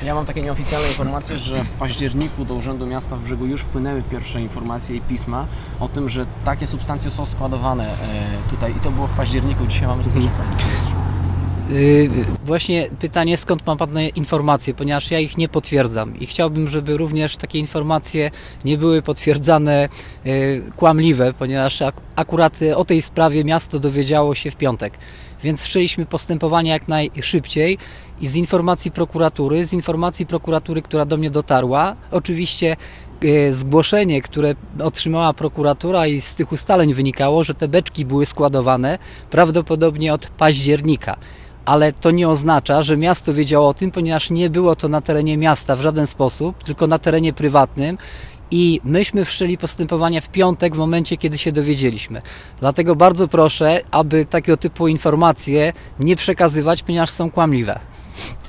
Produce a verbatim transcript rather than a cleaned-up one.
Ja mam takie nieoficjalne informacje, że w październiku do Urzędu Miasta w Brzegu już wpłynęły pierwsze informacje i pisma o tym, że takie substancje są składowane tutaj i to było w październiku, dzisiaj mamy styczeń. Yy, właśnie pytanie, skąd ma Pan informacje, ponieważ ja ich nie potwierdzam i chciałbym, żeby również takie informacje nie były potwierdzane yy, kłamliwe, ponieważ ak akurat o tej sprawie miasto dowiedziało się w piątek, więc wszczęliśmy postępowanie jak najszybciej i z informacji prokuratury, z informacji prokuratury, która do mnie dotarła, oczywiście yy, zgłoszenie, które otrzymała prokuratura i z tych ustaleń wynikało, że te beczki były składowane prawdopodobnie od października. Ale to nie oznacza, że miasto wiedziało o tym, ponieważ nie było to na terenie miasta w żaden sposób, tylko na terenie prywatnym i myśmy wszczęli postępowania w piątek w momencie, kiedy się dowiedzieliśmy. Dlatego bardzo proszę, aby takiego typu informacje nie przekazywać, ponieważ są kłamliwe.